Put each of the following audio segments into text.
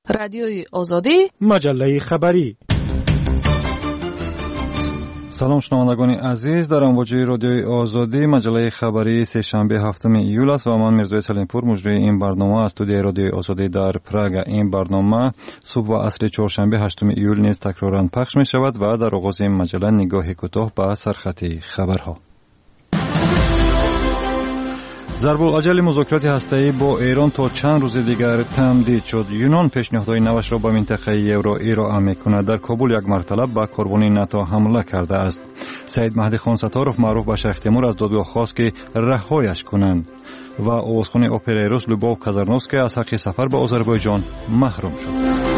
رادیوی آزادی، مجله خبری. سلام شنوندگان عزیز، در امواج رادیوی آزادی مجله خبری سه‌شنبه هفتم ایول است و من میرزا سلیمپور مجری این برنامه از استودیوی رادیوی آزادی در پراگ. این برنامه صبح و عصر چهارشنبه هشتم ایول نیز تکرارا پخش می شود و در آغاز این مجله نگاهی کوتاه به سرخط خبرها. ضرب‌الاجل مذاکرات هسته‌ای با ایران تا چند روز دیگر تمدید شد. یونان پیشنهادهای نوش را به منطقه یورو ارائه می‌کند. در کابل یک مرتبه به کربن ناتو حمله کرده است. سید مهدی خان ستارov معروف به شیخ تیمور از دادگاه خواست که رهایش کنند و آوازخوان اپرای روس لوبوف کازارنوفسکی از حق سفر به آذربایجان محروم شد.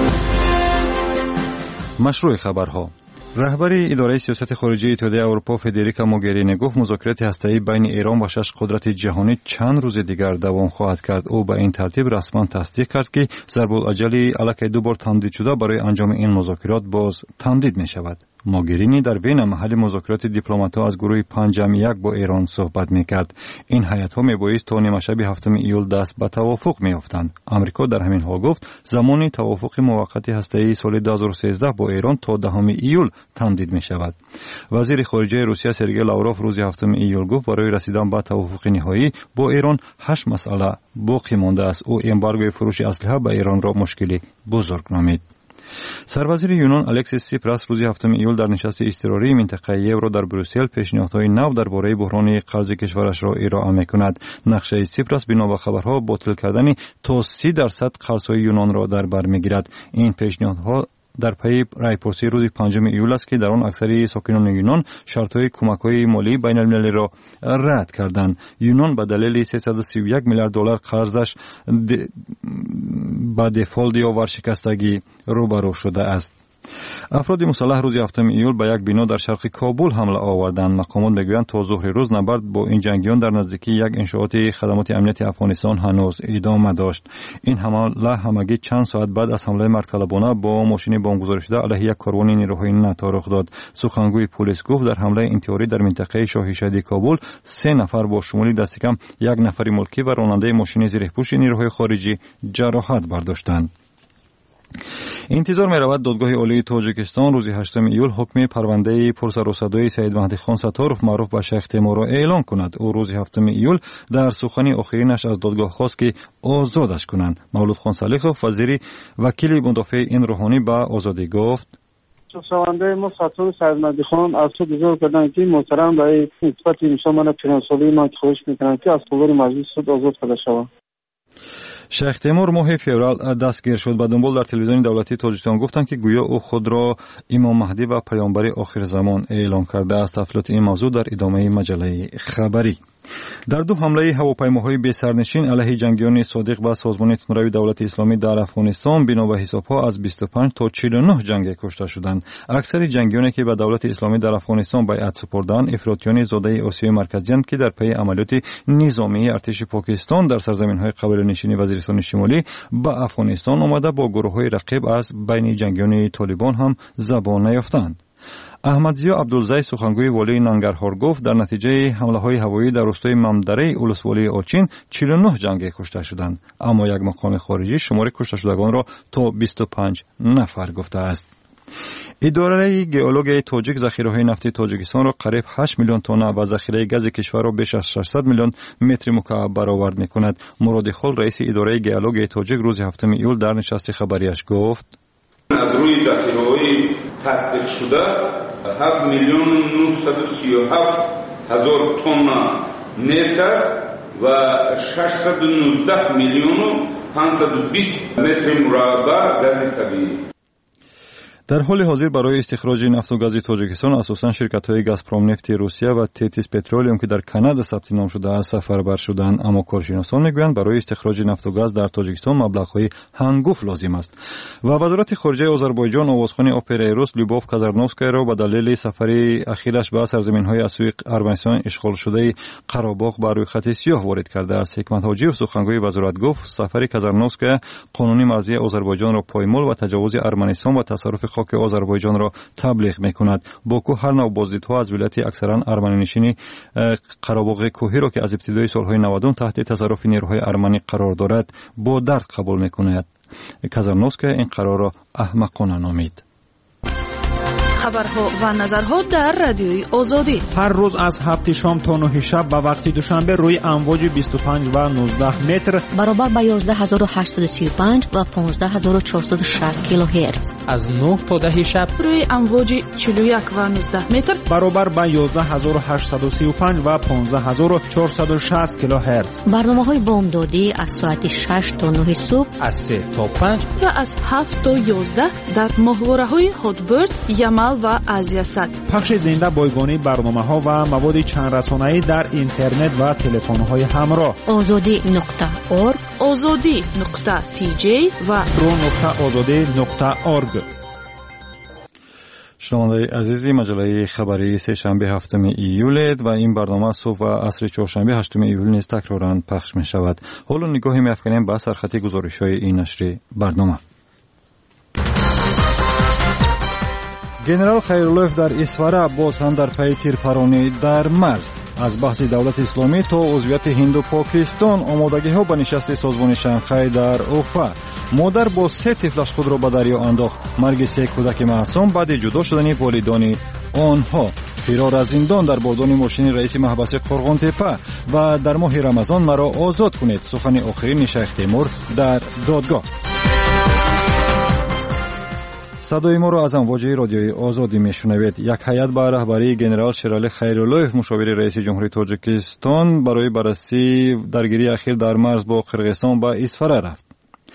مشروع خبرها. رهبری اداره سیاست خارجی اتحادیه اروپا فدریکا موگرینی گفت مذاکرات هسته‌ای بین ایران و 6 قدرت جهانی چند روز دیگر دوام خواهد کرد. او به این ترتیب رسما تصدیق کرد که ضرب‌الاجل الکی دو بار تمدید شده برای انجام این مذاکرات باز تمدید می شود. موگرینی در وین محل مذاکرات دیپلمات‌ها از گروه 5+1 با ایران صحبت می‌کرد. این هیئت‌ها می‌بایست تا نیمه شب هفتم ایول دست به توافق می‌یافتند. آمریکا در همین حال گفت زمان توافق موقت هسته‌ای سال 2013 با ایران تا 10 ایول تمدید می‌شود. وزیر خارجه روسیه سرگئی لاوروف روز هفتم ایول گفت برای رسیدن به توافق نهایی با ایران 8 مسئله باقی مانده است. او امبارگوی فروش اسلحه به ایران را مشکلی بزرگ نامید. سروزیر یونان الکسیس سیپراس روز هفتم ایول در نشست اضطراری منطقه یورو در بروسل پیشنهادهای نو درباره بحران قرض کشورش را ارائه می‌کند. نقشه سیپراس بنا به خبرها باطل کردن تا 30% قرض‌های یونان را در بر می‌گیرد. این پیشنهادها در پی رایپرسی روز 5 ایول است که در آن اکثری ساکنان یونان شرط‌های کمک‌های مالی بین‌المللی را رد کردند. یونان به دلیل 331 میلیارد دلار قرضش با دفالت یا ورشکستگی روبرو شده است. افراد مسلح روز هفتم ایول به یک بنا در شرق کابل حمله آوردند. مقامات میگویند تا ظهر روز نبرد با این جنگیان در نزدیکی یک انشاءات خدمات امنیتی افغانستان هنوز ادامه داشت. این حمله همگی چند ساعت بعد از حمله مرتلبانه با ماشین بمبگذاری شده علیه یک کاروان نیروهای ناتو رخ داد. سخنگوی پلیس گفت در حمله انتحاری در منطقه شاهیشه‌ای کابل 3 نفر با شمول دست کم 1 نفر ملکی و راننده ماشین زیرپوش نیروهای خارجی جراحت برداشتند. انتظار می رود دادگاه عالی تاجیکستان روز 8 ایول حکم پرونده پرسر و صدای سید مهدی خان ستارov معروف به شیخ تیمور را اعلان کند. او روز 7 ایول در سخنی آخرینش از دادگاه خواست که آزادش کنند. مولود خان سلیخوف وکیل مدافع این روحانی به آزادی گفت شنونده ما ستار سید مهدی خان از تو گزار کردن که محترم برای نسبت امشب من پرنسالی من خواهش میکنم که از قوار مجلس سود آزاد کرده شود. شیخ تیمور ماه فوریه دستگیر شد. به دنبال در تلویزیون دولتی تاجیکستان گفتند که گویا او خود را امام مهدی و پیامبر آخر زمان اعلام کرده است. تفصیلات این موضوع در ادامه مجله خبری. در 2 حمله هواپیماهای بی سرنشین علیه جنگیان صادق به سازمان اتمرای دولت اسلامی در افغانستان بنا به حسابها از 25 تا 49 جنگی کشته شدند. اکثر جنگیانی که به دولت اسلامی در افغانستان بیعت سپردند افراطیان زاده آسیای مرکزی اند که در پی عملیات نظامی ارتش پاکستان در سرزمین‌های قبیله‌نشین وزیرستان شمالی به افغانستان آمده با گروه‌های رقیب از بین جنگیان طالبان هم زبان نیافتند. احمدضیا عبدالزی سخنگوی والی ننگرهار گفت در نتیجه حمله‌های هوایی در روستای ممدره ولسوالی آچین 49 جنگی کشته شدند، اما یک مقام خارجی شمار کشته شدگان را تا 25 نفر گفته است. اداره گئولوژی تاجیک ذخیره‌های نفتی تاجیکستان را قریب 8 میلیون تن و ذخیره گاز کشور را بیش از 600 میلیون متر مکعب برآورد می‌کند. مراد خل رئیس اداره گئولوژی تاجیک روز 7 ایول در نشست خبریش گفت از روی ذخیره‌های تصدیق شده 7,937,000 تن نفت است و 619,520 متر مربع گاز طبیعی. در حال حاضر برای استخراج نفت و گاز تاجیکستان اساساً شرکت‌های گازپروم نفت روسیه و تتیس پترولیوم که در کانادا ثبت نام شده است سفربر شدند، اما کارشناسان میگویند برای استخراج نفت و گاز در تاجیکستان مبلغ‌های هنگفت لازم است. و وزارت خارجه آذربایجان آوازخوان اپرای روس لوبوف کازارنوفسکی را به دلیل سفر اخیرش به سرزمین‌های از سوی ارمنستان اشغال شده قره‌باغ بر روی خط سیاه وارد کرده است. حکمت حاجیوف سخنگوی وزارت گفت سفر کازارنوفسکی قانونی مرزی آذربایجان را پایمال و تجاوز ارمنستان و تصرف خاک آذربایجان را تبلیغ می‌کند. باکو هر نوع بازدیدها از ولایت اکثرا ارمنی‌نشین قره‌باغ کوهی را که از ابتدای سال‌های 90 تحت تصرف نیروهای ارمنی قرار دارد با درد قبول می‌کند. کازارنوفسکا این قرار را احمقانه نامید. خبرها و نظرها در رادیوی آزادی هر روز از 7 شام تا 9 شب به وقت دوشنبه روی امواج 25 و 19 متر برابر با 11835 و 15460 کیلوهرتز، از 9 تا 10 شب روی امواج 41 و 19 متر برابر با 11835 و 15460 کیلوهرتز. برنامه‌های بامدادی از ساعت 6 تا 9 صبح، از 3 تا 5 و از 7 تا 11 در ماهواره‌های هاتبرد، یمل و آزیاسات. پخش زنده بایگانی برنامه‌ها و مواد چند رسانه‌ای در اینترنت و تلفن‌های همراه. azadi.org، azadi.tj و pro.azadi.org. شنوندگان عزیزی، مجله خبری سه‌شنبه هفتم ایول و این برنامه صبح و عصر چهارشنبه هشتم ایول نیز تکرارا پخش می شود. حالا نگاهی می‌افکنیم به سرخط گزارش‌های این نشر برنامه. گنرال خیراللویف در اسفاره باز هم در پی تیرپرانی در مرز. از بحث دولت اسلامی تا عضویت هند و پاکستان، آمادگی‌ها به نشست سازمان شانگهای در اوفا. مادر با 3 طفلش خود را به دریا انداخت. مرگ 3 کودک معصوم بعد جدا شدن والدان آنها. فرار از زندان در بردن ماشین رئیس محبس قرغان تپه و در ماه رمضان مرا آزاد کنید. سخن آخرین شیخ تیمور در دادگاه. صدای ما را از امواج رادیوی آزادی میشنوید. یک هیئت به رهبری گنرال شیرعلی خیراللویف، مشاور رئیس جمهوری تاجیکستان، برای بررسی درگیری اخیر در مرز با قرقیزستان به اسفاره رفت.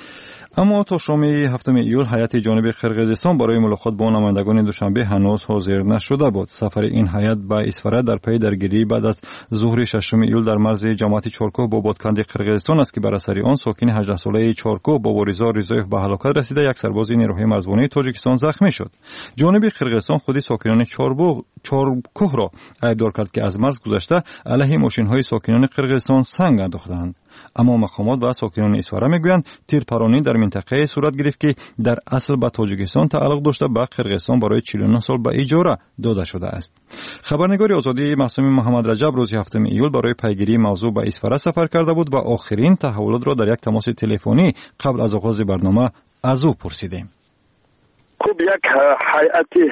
اما تا شام هفتم ایول هیئت جانب قرقیزستان برای ملاقات با نمایندگان دوشنبه هنوز حاضر نشده بود. سفر این هیئت به اسفاره در پی درگیری بعد از ظهر ششم ایول در مرز جماعت چارکوه با بادکند قرقیزستان است که بر اثر آن ساکن 18 ساله چارکوه با رضا رضایف به هلاکت رسیده. یک سرباز نیروهای مرزبانی تاجیکستان زخمی شد. جانب قرقیزستان خودی ساکنان چارکوه را ایبدار کرد که از مرز گذشته علیه ماشین‌های ساکنان قرقیزستان سنگ انداختند. اما مقامات و ساکنان اسفاره میگویند تیرپرانی در منطقه صورت گرفت که در اصل به تاجیکستان تعلق داشته، به قرقیزستان برای 49 سال به اجاره داده شده است. خبرنگار آزادی معصوم محمد رجب روز هفتم ایول برای پیگیری موضوع به اسفاره سفر کرده بود و آخرین تحولات را در یک تماس تلفنی قبل از آغاز برنامه از او پرسیدیم. خوب، یک هیئت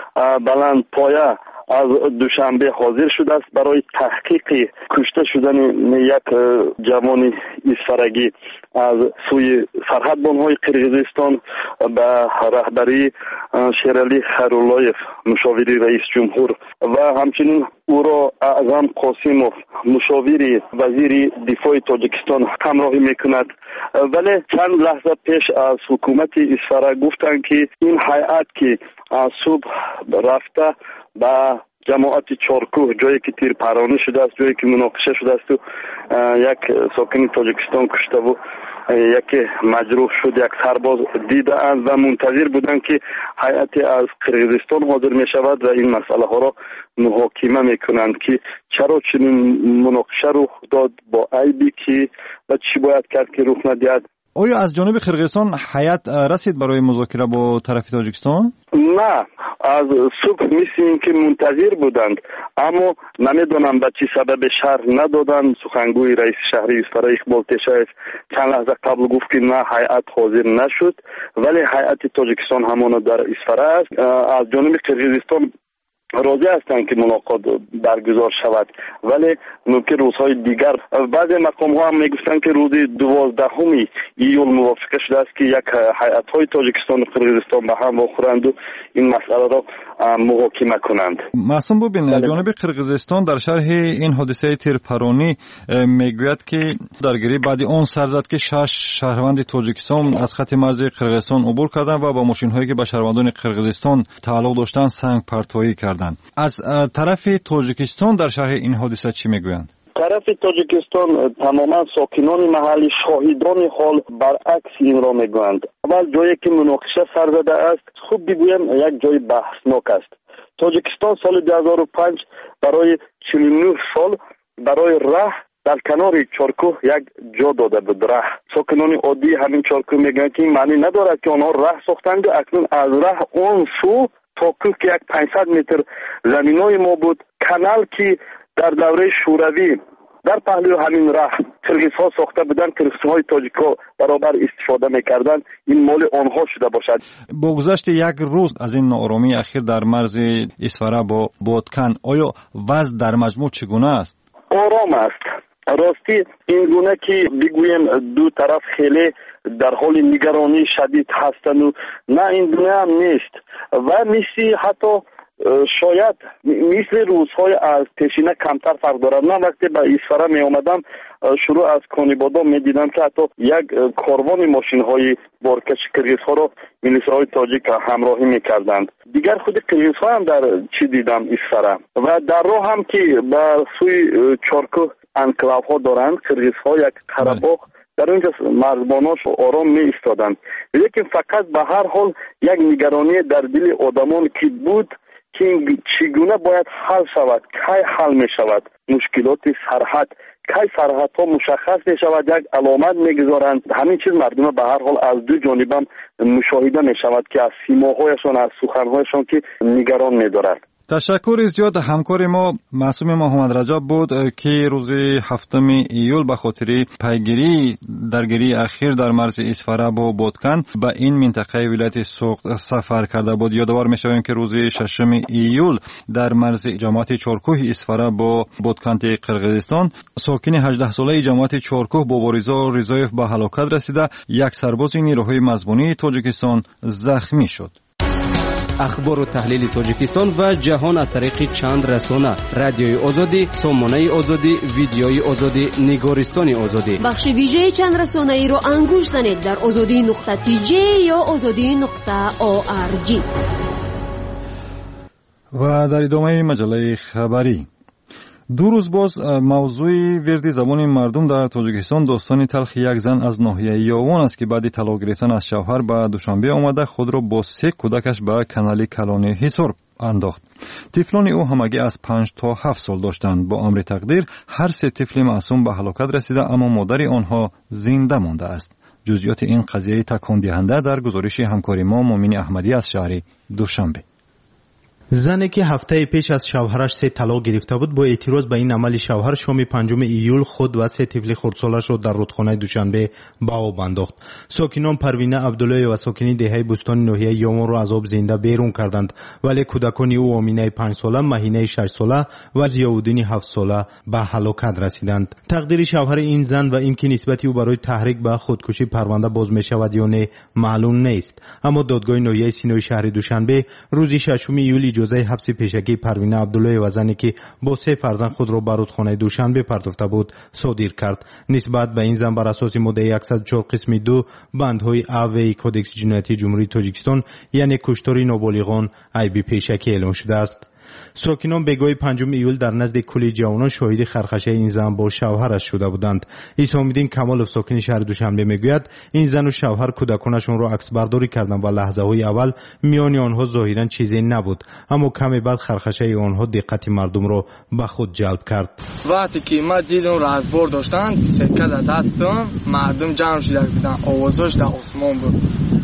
بلند پایه از دوشنبه حاضر شده است برای تحقیق کشته شدن یک جوان اسفرگی از سوی سرحد بانهای قرقیزستان به رهبری شیرعلی خیراللویف، مشاور رئیس جمهور، و همچنین او را اعظم قاسموف، مشاور وزیر دفاع تاجیکستان همراهی میکند. ولی چند لحظه پیش از حکومت اسفاره گفتند که این هیئت که از صبح رفته به جماعت چارکوه، جایی که تیرپرانی شده است، جایی که مناقشه شده است و یک ساکن تاجیکستان کشته و یک مجروح شد، یک سرباز دیده اند و منتظر بودند که هیئت از قرقیزستان حاضر می شود و این مسئله ها را محاکمه می کنند که چرا چنین مناقشه رخ داد، با عیبی که و چی باید کرد که رخ ندهد. آیا از جانب قرقیزستان هیئت رسید برای مذاکره با طرف تاجیکستان؟ نه، از صبح می‌سیم که منتظر بودند، اما نمیدونم به چه سبب شهر ندادند. سخنگوی رئیس شهری اسفاره اقبال تشایف چند لحظه قبل گفت که نه، هیئت حاضر نشد، ولی هیئت تاجیکستان همان در اسفاره است. از جانب قرقیزستان راضی هستند که ملاقات برگزار شود، ولی ممکن روزهای دیگر. بعضی مقام ها هم میگفتند که روز 12 ایول موافقه شده است که یک هیئت های تاجیکستان و قرقیزستان به هم بخورند و این مسئله را محاکمه کنند. معصوم ببین، جانب قرقیزستان در شرح این حادثه تیرپرانی میگوید که درگیری بعد آن سر زد که 6 شهروند تاجیکستان از خط مرز قرقیزستان عبور کردند و با ماشین هایی که به شهروندان قرقیزستان تعلق داشتند سنگ پرتابی کردند. از طرف تاجیکستان در شرح این حادثه چی میگویند؟ طرف تاجیکستان تماما ساکنان محلی شاهدان حال برعکس این را میگویند. اول جایی که مناقشه سر زده است، خوب بگویم یک جای بحثناک است. تاجیکستان سال 2005 برای 49 سال برای راه در کنار چارکوه یک جا داده بود. راه ساکنان عادی همین چارکوه میگویند که این معنی ندارد که آنها راه ساختند و اکنون از راه اون سو تا کوه که یک 500 متر زمینای ما بود، کانال که در دوره شوروی در پهلوی همین راه قرغیزها ساخته بودند، قرغیزهای تاجیک‌ها برابر استفاده می‌کردند، این مال آنها شده باشد. با گذشت یک روز از این ناآرامی اخیر در مرز اسفره با بادکن، آیا وضع در مجموع چگونه است؟ آرام است. راستی این گونه که بگویم دو طرف خیلی در حال نگرانی شدید هستند و نه این گونه هم نیست و مثل حتی شاید مثل روزهای از پیشینه کمتر فرق دارد. من وقتی به اسفره می آمدم شروع از کانیبادا می دیدم که حتی یک کاروان ماشین های بارکش قرغیز ها را میلیشه های تاجیک همراهی می کردند. دیگر خود قرغیز ها هم در چی دیدم اسفره و در راه هم که به سوی چارکوه انکلاف ها دارند قرغیز ها یک قره‌باغ در اونجا مرزباناش آرام می ایستادند، لیکن فقط به هر حال یک نگرانی در دل آدمان که بود که چگونه باید حل شود، کی حل می شود مشکلات سرحد، کی سرحد ها مشخص می شود، یک علامت می گذارند. همین چیز مردم به هر حال از دو جانب هم مشاهده می شود که از سیماهایشان از سخنهایشان که نگران می دارد. تشکر زیاد. همکار ما معصوم محمد رجب بود که روز 7 ایول به خاطر پیگیری درگیری اخیر در مرز اسفره با بادکن به این منطقه ولایت سوخت سفر کرده بود. یادآور می‌شویم که روز 6 ایول در مرز جماعت چارکوه اسفره با بادکن قرغیزستان ساکن 18 ساله جماعت چارکوه با رضا رضایف به هلاکت رسیده، یک سرباز نیروهای مزبانی تاجیکستان زخمی شد. اخبار و تحلیل تاجیکستان و جهان از طریق چند رسانه: رادیوی آزادی، سامانه آزادی، ویدیوی آزادی، نگارستان آزادی. بخش ویژه چند رسانه ای را انگوش زنید در azadi.tj یا azadi.org. و در ادامه مجله خبری، دو روز باز موضوع ورد زبان مردم در تاجیکستان داستان تلخ یک زن از ناحیه یاوان است که بعد طلاق گرفتن از شوهر به دوشنبه آمده خود را با 3 کودکش به کانال کلانی حصار انداخت. طفلان او همگی از 5 تا 7 سال داشتند. با امر تقدیر هر 3 طفل معصوم به هلاکت رسیده، اما مادر آنها زنده مانده است. جزئیات این قضیه تکان دهنده در گزارش همکار ما مومن احمدی از شهر دوشنبه. زنی که هفته پیش از شوهرش 3 طلاق گرفته بود با اعتراض به این عمل شوهر شام 5 ایول خود و 3 طفل خردسالش را در رودخانه دوشنبه به آب انداخت. ساکنان پروینه عبدالله و ساکنین دهه بستان ناحیه یامان را از آب زنده بیرون کردند، ولی کودکان او آمینه 5 ساله، مهینه 6 ساله و ضیاءالدین 7 ساله به هلاکت رسیدند. تقدیر شوهر این زن و اینکه نسبت او برای تحریک به خودکشی پرونده باز می شود یا نه معلوم نیست، اما دادگاه ناحیه سینای شهر دوشنبه روز 6 ایول اجازه حبس پیشگی پروینه عبدالله و زنی که با 3 فرزند خود را به رودخانه دوشنبه پرداخته بود صادر کرد. نسبت به این زن بر اساس ماده 104 قسم 2 بندهای اوی کدکس جنایتی جمهوری تاجیکستان یعنی کشتاری نابالغان عیب پیشگی اعلام شده است. ساکنان بگاه 5 ایول در نزد کلی جوانان شاهد خرخشه این زن با شوهرش شده بودند. حسامالدین کمالوف ساکن شهر دوشنبه میگوید این زن و شوهر کودکانشون را عکس برداری کردند و لحظه های اول میان آنها ظاهرا چیزی نبود، اما کمی بعد خرخشه آنها دقت مردم را به خود جلب کرد. وقتی که ما دیدم رازبار داشتند سکه در دستم، مردم جمع شده بودند، آوازش در آسمان بود.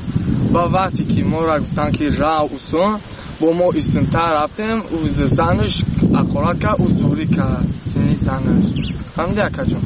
با وقتی که ما را گفتن که راه اوسون با ما استنتر رفتیم، او زنش اقرار کرد، او زوری کرد سنی زنش فهمیده اکا جون.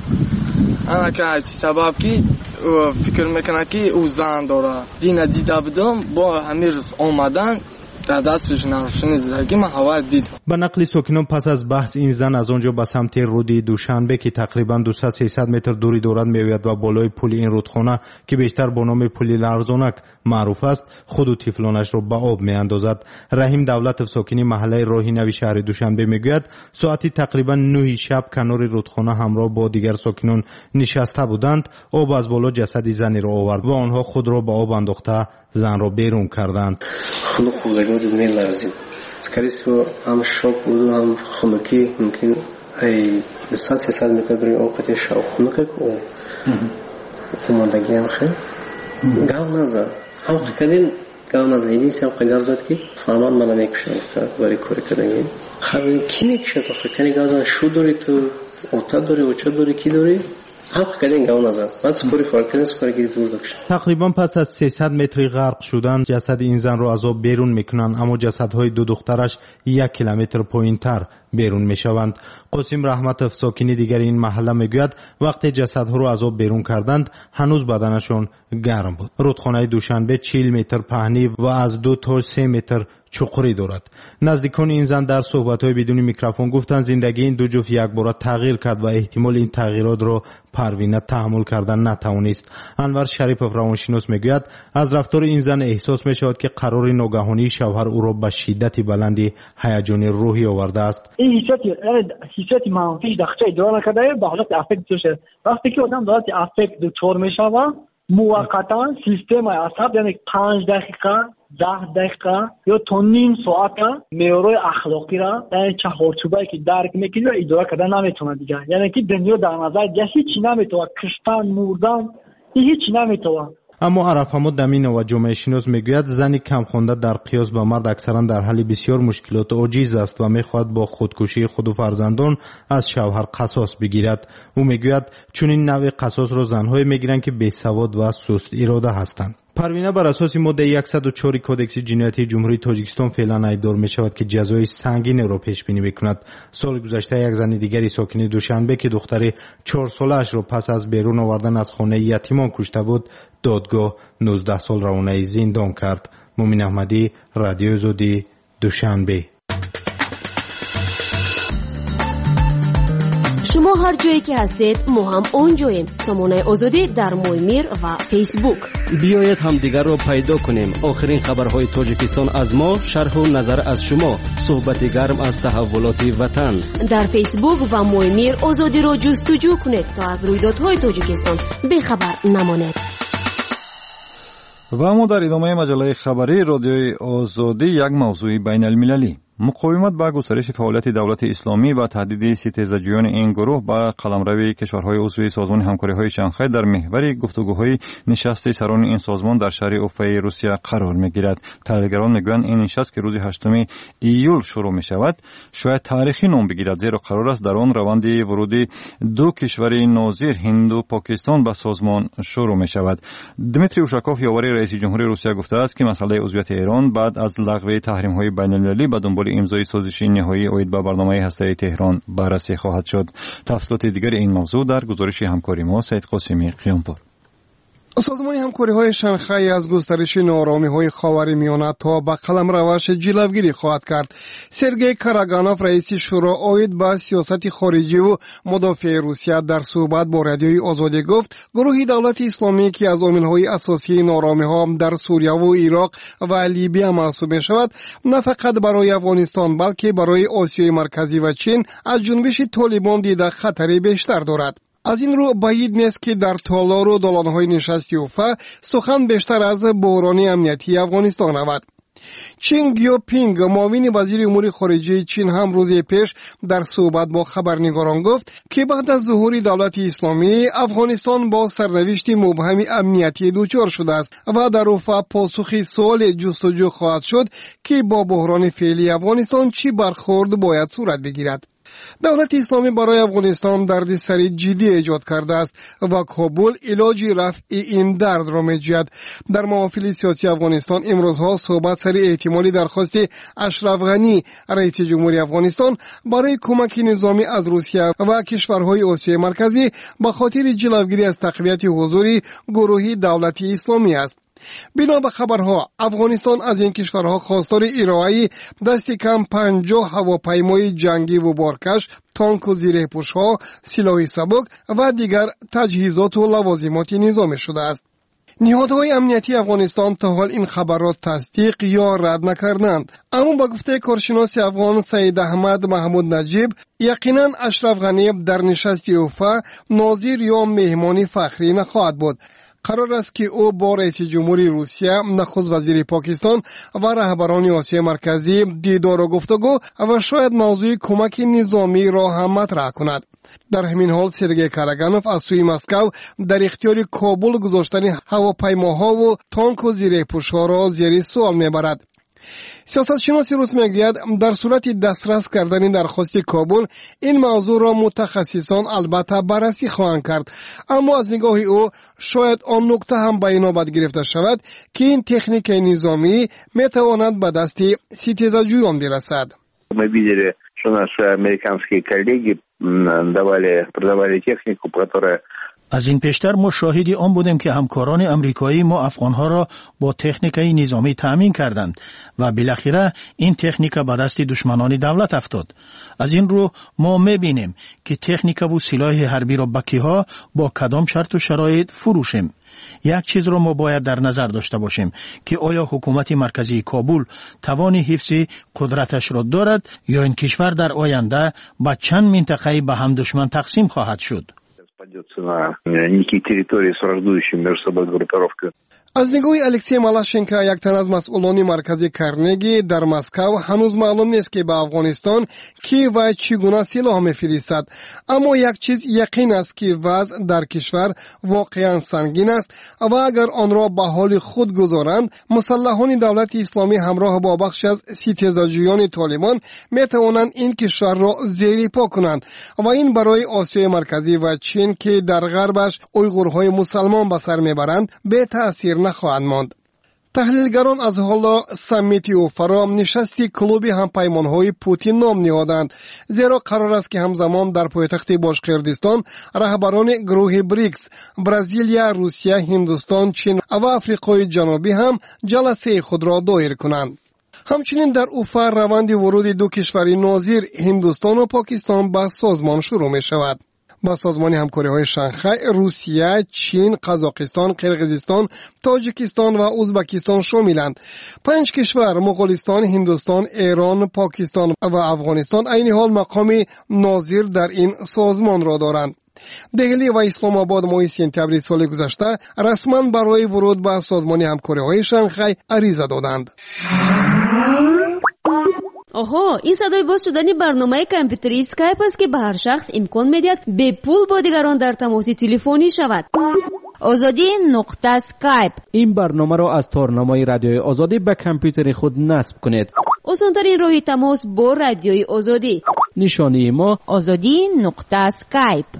اما که چی سبب که فکر میکنه که او زن داره دینه دیده بودم با همه روز آمدن در دستش نروشنی زدگی من هوا دیدم. به نقل ساکنان پس از بحث این زن از آنجا به سمت رود دوشنبه که تقریبا 200-300 متر دوری دارد میآید و بالای پل این رودخانه که بیشتر با نام پل لرزانک معروف است خود و طفلانش را به آب میاندازد. رحیم دولت ساکنی محله راهی نوی شهر دوشنبه میگوید ساعتی تقریبا 9 شب کنار رودخانه همراه با دیگر ساکنان نشسته بودند. آب از بالا جسد زنی را آورد و آنها خود را به آب انداخته زن را بیرون کردند. خلق خودگاه دو میلرزید. скорее هم شوک بود و هم خنکی ممکن ای 200-300 متر دوری اوقات شوک خنکی کو کومندگی هم خیلی گاو نزد. هم کدین گاو نزد. این سیام که گاو زد کی فرمان من نمیکشم تا باری کاری کردیم. خب کی میکشه تو خیلی گاو زد شو دوری تو اوتا دوری اوچا دوری کی دوری تقریبا پس از 300 متری غرق شدن جسد این زن رو از آب بیرون میکنند، اما جسدهای دو دخترش 1 کیلومتر پایینتر بیرون میشوند. قاسم رحمتوف ساکنی دیگر این محله میگوید وقتی جسدها رو از آب بیرون کردند هنوز بدنشون گرم بود. رودخانه دوشنبه 40 متر پهنی و از 2 تا 3 متر چقری دارد. نزدیکان این زن در صحبت‌های بدون میکروفون گفتند زندگی این دو جفت یک بار تغییر کرد و احتمال این تغییرات را پروینه تحمل کردن نتوانست. انور شریفوف روانشناس میگوید از رفتار این زن احساس میشود که قرار ناگهانی شوهر او را به شدت بلندی هیجانی روحی آورده است. این حسیت منفی داخل دوران کرده به حالت افکت میشه. وقتی که آدم دارد افکت دچار میشود موقتا سیستم عصب یعنی 5 دقیقه 10 دقیقه یا تا نیم ساعت میارای اخلاقی را یعنی چهارچوبایی که درک میکنی و اداره کردن نمیتونه دیگه، یعنی که دنیا در نظر هیچی نمیتونه، کشتن مردن هیچی نمیتونه. اما عرف حمود دمین و جامعه شناس میگوید زنی کم خوانده در قیاس به مرد اکثرا در حال بسیار مشکلات عاجز است و میخواهد با خودکشی خود و فرزندان از شوهر قصاص بگیرد. او میگوید چون این نوع قصاص را زنهای میگیرند که بیسواد و سست اراده هستند. پروینه بر اساس ماده 104 کودکس جنایتی جمهوری تاجیکستان فعلا ایدار می شود که جزای سنگین را پیش بینی میکند. سال گذشته یک زن دیگری ساکن دوشنبه که دختر 4 سالش را پس از بیرون آوردن از خانه یتیمان کشته بود دادگاه 19 سال روانه زندان کرد. مومن احمدی، رادیو آزادی، دوشنبه. شما هر جایی که هستید ما هم اونجاییم. سامانه آزادی در مویمیر و فیسبوک. بیایید همدیگر را پیدا کنیم. آخرین خبرهای تاجیکستان از ما، شرح و نظر از شما، صحبت گرم از تحولات وطن. در فیسبوک و مویمیر آزادی را جستجو کنید تا از رویدادهای تاجیکستان بیخبر نمانید. و اما در ادامه مجله خبری رادیوی آزادی یک موضوع بین المللی. مقاومت با گسترش فعالیت دولت اسلامی و تهدید ستیزجویان این گروه با قلمرو کشورهای عضو سازمان همکاری‌های شانگهای در محور گفتگوهای نشست سران این سازمان در شهر اوفای روسیه قرار می‌گیرد. تحلیلگران می‌گویند این نشست که روز 8 ایول شروع می‌شود شاید تاریخی نام بگیرد، زیرا قرار است در آن روند ورود دو کشور ناظر هند و پاکستان به سازمان شروع می‌شود. دمیتری اوشاکوف یاور رئیس جمهوری روسیه گفته است که مسئله عضویت ایران بعد از لغو تحریم‌های بین‌المللی به دنبال امضای سازش نهایی اید به برنامه هسته‌ای تهران بررسی خواهد شد. تفصیلات دیگر این موضوع در گزارش همکاری ما سید قاسمی قیامپور. سازمان همکاری‌های شانگهای از گسترش ناآرامی‌های خاورمیانه تا به قلمروش جلوگیری خواهد کرد. سرگئی کاراگانوف رئیس شورا اید به سیاست خارجی و مدافع روسیه در صحبت با رادیوی آزادی گفت گروه دولت اسلامی که از عامل‌های اساسی ناآرامی‌ها در سوریه و عراق و لیبی محسوب می‌شود نه فقط برای افغانستان بلکه برای آسیای مرکزی و چین از جنبش طالبان دیده خطری بیشتر دارد. از این رو بعید نیست که در تالار و دالان‌های نشستی اوفا سخن بیشتر از بحران امنیتی افغانستان رود. چین گیوپینگ معاون وزیر امور خارجه چین هم روز پیش در صحبت با خبرنگاران گفت که بعد از ظهور دولت اسلامی افغانستان با سرنوشت مبهم امنیتی دچار شده است و در اوفا پاسخی سوال جستجو خواهد شد که با بحران فعلی افغانستان چی برخورد باید صورت بگیرد. دولت اسلامی برای افغانستان دردسر جدی ایجاد کرده است و کابل علاج رفع این درد را می‌جوید. در محافل سیاسی افغانستان امروزها صحبت سر احتمالی درخواست اشرف غنی رئیس جمهوری افغانستان برای کمک نظامی از روسیه و کشورهای آسیای مرکزی به خاطر جلوگیری از تقویت حضور گروهی دولت اسلامی است. بنا به خبرها افغانستان از این کشورها خواستار ارائه دست کم 50 هواپیمای جنگی و بارکش، تانک و زیره‌پوش‌ها، سلاح سبک و دیگر تجهیزات و لوازمات نظامی شده است. نهادهای امنیتی افغانستان تا حال این خبر را تصدیق یا رد نکردند، اما با گفته کارشناس افغان سید احمد محمود نجیب یقینا اشرف غنی در نشست اوفا ناظر یا مهمان فخری نخواهد بود. قرار است که او با رئیس جمهوری روسیه، نخست وزیر پاکستان و رهبران آسیای مرکزی دیدار و گفتگو و شاید موضوع کمک نظامی را هم مطرح کند. در همین حال سرگئی کاراگانوف از سوی مسکو در اختیار کابل گذاشتن هواپیماها و تانک و زیره‌پوش‌ها را زیر سوال میبرد. سیاستشناس روس میگوید در صورت دسترس کردن درخواست کابل این موضوع را متخصصان البته بررسی خواهند کرد، اما از نگاه او شاید آن نکته هم به اینابت گرفته شود که این تکنیک نظامی میتواند به دست ستیزجویان برسد. Мы видели, что наши американские коллеги продавали технику, которая از این پیشتر ما شاهدی آن بودیم که همکاران امریکایی ما افغانها را با تکنیکای نظامی تأمین کردند و بالاخره این تکنیک به دست دشمنان دولت افتاد. از این رو ما میبینیم که تکنیک و سلاح حربی را به کیها با کدام شرط و شرایط فروشیم. یک چیز را ما باید در نظر داشته باشیم که آیا حکومت مرکزی کابل توان حفظ قدرتش را دارد یا این کشور در آینده به چند منطقه به هم دشمن تقسیم خواهد شد. از نگاه الکسی مالاشنکا، یک تن از مسئولان مرکز کارنگی در مسکو، هنوز معلوم نیست که به افغانستان کی و چگونه سلاح می‌فرستد، اما یک چیز یقین است که وضع در کشور واقعا سنگین است و اگر آن را به حال خود گذارند، مسلحان دولت اسلامی همراه با بخش از ستیزجویان طالبان می‌توانند این کشور را زیر پا کنند و این برای آسیای مرکزی و چین که در غربش اویغورهای مسلمان به سر میبرند به تأثیر نخواهند ماند. تحلیلگران از حالا سمیتی و فرام نشستی کلوب همپیمانهای پوتین نام نهادند، زیرا قرار است که همزمان در پایتخت باشقردستان رهبران گروه بریکس، برزیلیا، روسیه، هندوستان، چین و آفریقای جنوبی هم جلسه خود را دایر کنند. همچنین در اوفا روند ورود دو کشور ناظر هندوستان و پاکستان به سازمان شروع می شود. با سازمان همکاری‌های شانگهای روسیه، چین، قزاقستان، قرقیزستان، تاجیکستان و ازبکستان شاملند. 5 کشور مغولستان، هندوستان، ایران، پاکستان و افغانستان عین حال مقام ناظر در این سازمان را دارند. دهلی و اسلام آباد ماه سپتامبر سال گذشته رسما برای ورود به سازمان همکاری‌های شانگهای عریضه دادند. آها، این صدای باز شدن برنامه کامپیوتری اسکایپ است که به هر شخص امکان می‌دهد به پول با دیگران در تماس تلفنی شود. azadi.skype این برنامه را از تارنمای رادیوی آزادی به کامپیوتر خود نصب کنید. آسان‌ترین راه تماس با رادیوی آزادی. نشانی ما azadi.skype.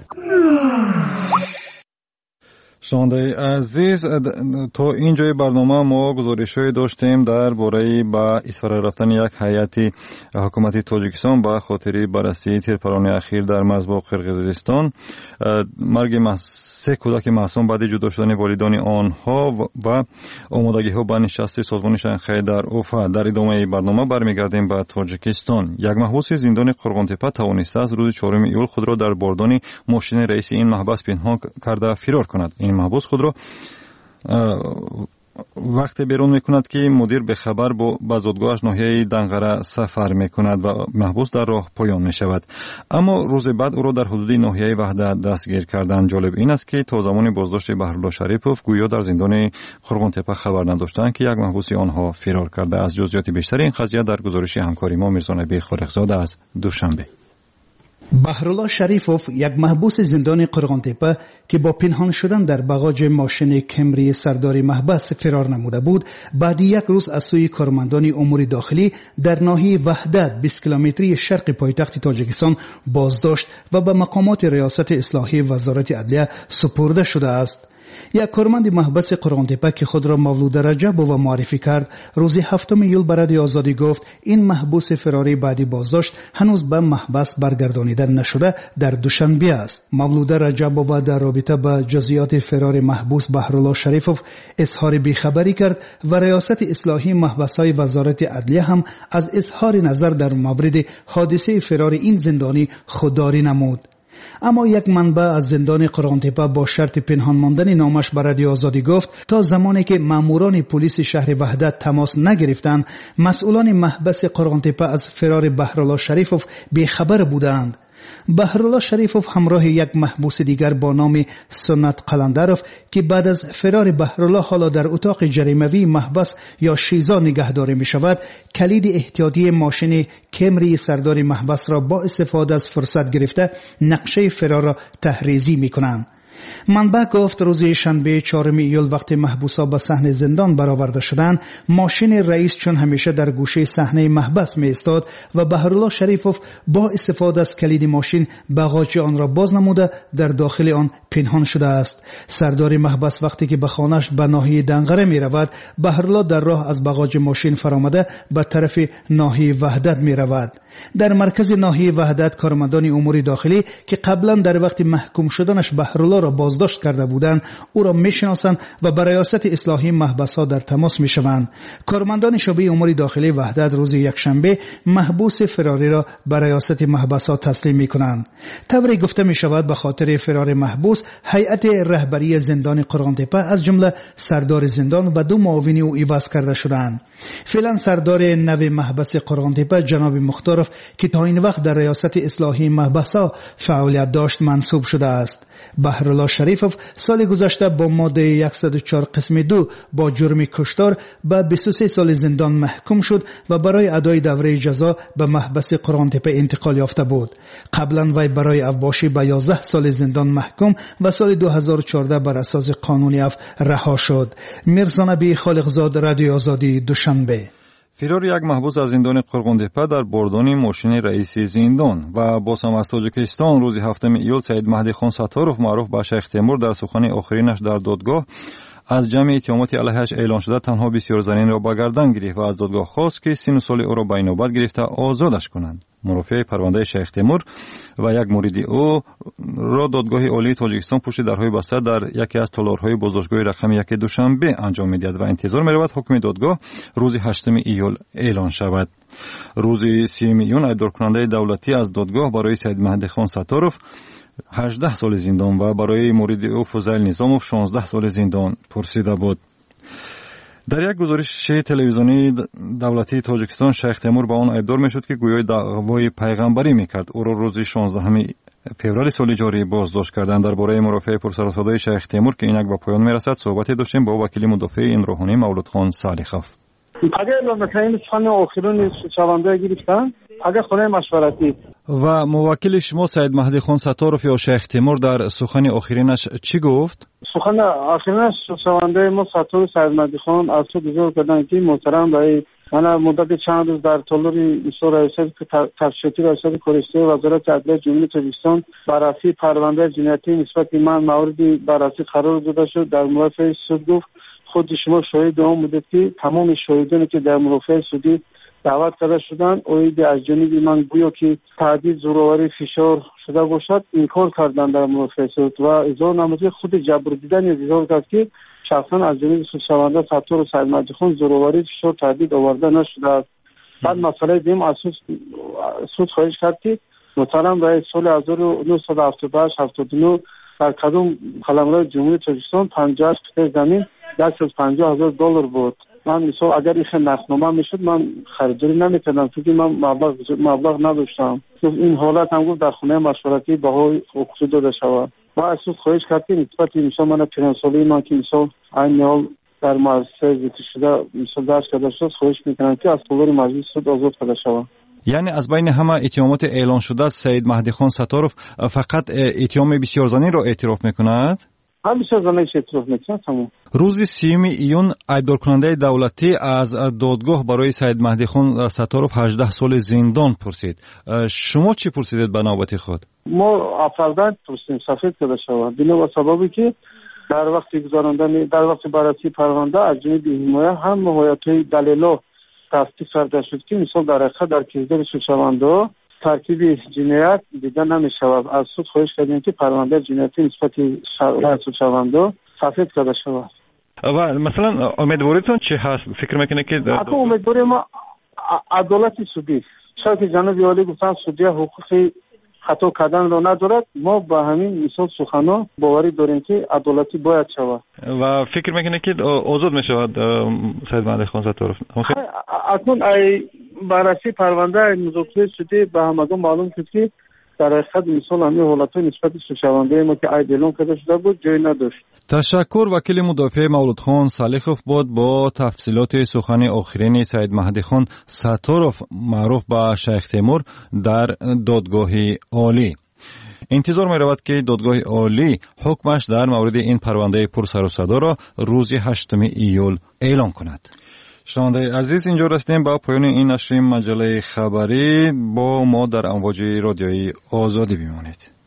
شنونده عزیز، تا اینجای برنامه ما گزارش‌هایی داشتیم درباره به اسفر رفتن یک هیئت حکومت تاجیکستان به خاطر بررسی تیرپران اخیر در مرز با قرقیزستان، مرگ 3 کودک معصوم بعد جدا شدن والدان آنها و آمادگی‌ها به نشست سازمان شانگهای در اوفا. در ادامه برنامه برمیگردیم به تاجیکستان. یک محبوس زندان قرغانتپه توانسته از روز 4 ایول خود را در باردان ماشین رئیس این محبس پنهان کرده فرار کند. این محبوس خود را وقتی بیرون میکند که مدیر به خبر با زادگاهش ناحیه دنغره سفر میکند و محبوس در راه پایان میشود، اما روز بعد او را در حدود ناحیه وحدت دستگیر کردند. جالب این است که تا زمان بازداشت بهرالله شریفوف گویا در زندان قرغانتپه خبر نداشتند که یک محبوس آنها فرار کرده. از جزئیات بیشتر این قضیه در گزارش همکاری ما میرزا نبی خالقزاده از دوشنبه. بهرالله شریفوف، یک محبوس زندان قرغانتپه که با پنهان شدن در باغاج ماشین کمری سردار محبس فرار نموده بود، بعد یک روز از سوی کارمندان امور داخلی در ناحیه وحدت 20 کیلومتری شرق پایتخت تاجیکستان بازداشت و به مقامات ریاست اصلاحی وزارت عدلیه سپرده شده است. یک کارمند محبس قرغانتپه که خود را مولود رجب و معرفی کرد، روز 7 ایول به رادیو آزادی گفت این محبوس فراری بعدی بازداشت هنوز به محبس برگردانیده نشده در دوشنبه است. مولود رجب و در رابطه با جزئیات فرار محبوس بهرالله شریفوف اظهار بیخبری کرد و ریاست اصلاحی محبس‌های وزارت عدلیه هم از اظهار نظر در مورد حادثه فرار این زندانی خودداری نمود. اما یک منبع از زندان قرغانتپه با شرط پنهان ماندن نامش به رادیو آزادی گفت تا زمانی که ماموران پلیس شهر وحدت تماس نگرفتند، مسئولان محبس قرغانتپه از فرار بهرالله شریفوف بیخبر بودند. بهرالله شریفوف همراه یک محبوس دیگر با نام سنت قلندروف که بعد از فرار بهرالله حالا در اتاق جریموی محبس یا شیزا نگهداری می شود، کلید احتیاطی ماشین کمری سردار محبس را با استفاده از فرصت گرفته نقشه فرار را تحریزی می کنند. منبع گفت روز شنبه 4 ایول وقتی محبوسا به صحنه زندان برآورده شدند، ماشین رئیس چون همیشه در گوشه صحنه محبس می ایستاد و بهرالله شریفوف با استفاده از کلید ماشین باغچه آن را باز نموده در داخل آن پنهان شده است. سردار محبس وقتی که به خانه‌اش به ناحیه دنقره می رود، بهرالله در راه از باغچه ماشین فرآمده به طرف ناحیه وحدت می رود. در مرکز ناحیه وحدت کارمندان امور داخلی که قبلا در وقت محکوم شدنش بهرالله را بازداشت کرده بودند او را میشناسند و با ریاست اصلاحی محبس‌ها در تماس میشوند. کارمندان شعبه امور داخلی وحدت روز یکشنبه محبوس فراری را به ریاست محبس‌ها تسلیم میکنند. طوری گفته میشود به خاطر فرار محبوس هیئت رهبری زندان قرغان‌تپه از جمله سردار زندان و 2 معاون او عوض کرده شدند. فعلا سردار نو محبس قرغان‌تپه جناب مختارف که تا این وقت در ریاست اصلاحی محبس‌ها فعالیت داشت منصوب شده است. بهرالله شریفوف سال گذشته با ماده 104 قسم 2 با جرم کشتار به 23 سال زندان محکوم شد و برای ادای دوره جزا به محبس قرغان‌تپه انتقال یافته بود. قبلا وی برای افباشی به 11 سال زندان محکوم و سال 2014 بر اساس قانون عفو رها شد. میرزا نبی خالقزاد، رادیو آزادی، دوشنبه. فرار یک محبوس از زندان قرغان‌تپه در بردن ماشین رئیس زندان و باز هم از تاجیکستان روز 7 ایول سید مهدی خان ستاروف معروف به شیخ تیمور در سخن آخرینش در دادگاه از جمع اتهامات علیهش اعلان شده تنها بسیار زنین را به گردن گرفت و از دادگاه خواست که سن و سال او را به نوبت گرفته آزادش کنند. مرافع پرونده شیخ تیمور و یک مرید او را دادگاه عالی تاجیکستان پشت درهای بسته در یکی از تالارهای بازداشتگاه رقم 1 دوشنبه انجام می‌دهد و انتظار می‌رود حکم دادگاه روز 8 ایول اعلان شود. روز 3 ایول ایبدار کننده دولتی از دادگاه برای سید مهدی خان ستاروف 18 سال زندان و برای مرید او فضیل نظاموف 16 سال زندان پرسیده بود. در یک گزارش تلویزیونی دولتی تاجیکستان شیخ تیمور با آن ایبدار میشد که گویای دعوای پیغمبری میکرد. او را روز 16 فوریه سال جاری بازداشت کردند. درباره مرافع پرسر و صدای شیخ تیمور که اینک به پایان میرسد صحبتی داشتیم با وکیل مدافع این روحانی مولود خان سالیخوف. اگر مثلا سخن آخرین شونده گرفتن اگر خونه مشورتی و موکل شما سید مهدی خان ستاروف یا شیخ تیمور در سخن آخرینش چی گفت؟ سخن آخرینش شونده ما ستاروف سید مهدی خان از تو گزارش کردن که محترم برای من مدت چند روز در طالار ایسا رئیس تفتیشاتی رئیس کورسته وزارت عدلیه جمهوری تاجیکستان بررسی پرونده جنایتی نسبت من موردی بررسی قرار داده شد. در مرافع سود گفت خود شما شاهد آن بودید که تمام شاهدانی که در مرافع سودی دعوت کرده شدند اوید از جانب من گویا که تهدید، زورآوری، فشار شده باشد انکار کردند در مرافع سود و اظهار نموده خود جبر دیدن اظهار کرد که شخصا از جانب سودشونده ستار و سید مهدی خان زورآوری، فشار، تهدید آورده نشده است. بعد مسئله دیم از سود خواهش کرد که محترم رئیس سال 1978-79 در کدوم قلمرو جمهوری تاجیکستان 58 قطعه زمین $150,000 بود. من مثلا اگر این نقدنامه میشد من خریداری نمیکردم چون من مبلغ نداشتم. این حالت هم گفت در خونه مشورتی بهای حقوقی داده شود و اساس خواهش کرد که نسبت مثلا من پرنسالی من که مثلا این حال در مؤسسه ذاتی شده مثلا درس کرده شد خواهش میکنم که از طالار مجلس سود آزاد کرده شود. یعنی از بین همه اتهامات اعلان شده سید مهدی خان ستاروف فقط اتهام بسیار زنی را اعتراف میکند؟ بسیار زنی اعتراف میکند. روز 3 ایون ایبدار کننده دولتی از دادگاه برای سید مهدی خان ستاروف 18 سال زندان پرسید. شما چی پرسیدید به نوبت خود؟ ما افرادان پرسیدیم سفید کرده شود بنا به سببی که در وقت گزاراندن در وقت بررسی پرونده از جانب حمایه هم موضوعات دلیلا تصدیق کرده شد که مثال در حقیقت در کیسه سودشونده ترکیب جنایت دیده نمی شود. از سود خواهش کردیم که پرونده جنایتی نسبت سودشونده سفید کرده شود. و مثلا امیدواریتون چی هست؟ فکر میکنه که امیدواری ما عدالت سودی شاید که جناب عالی گفتن سودی حقوقی خطا کردن را ندارد. ما با همین مثال سخنا باوری داریم که عدالتی باید شود و فکر میکنه که آزاد میشود سید مهدی خان ستاروف. اکنون بررسی پرونده مذاکره شده به همگان معلوم شد که در حقیقت مثال همین حالتهای نسبت سودشونده ما که عید اعلام کرده شده بود جای نداشت. تشکر. وکیل مدافع مولود خان سالیخوف بود با تفصیلات سخن آخرین سید مهدی خان ستاروف معروف به شیخ تیمور در دادگاه عالی. انتظار می رود که دادگاه عالی حکمش در مورد این پرونده پرسر و صدا را روز 8 ایول اعلام کند. شنوندگان عزیز، اینجا رسیدیم با پایان این نشر مجله خبری. با ما در امواج رادیویی آزادی بمانید.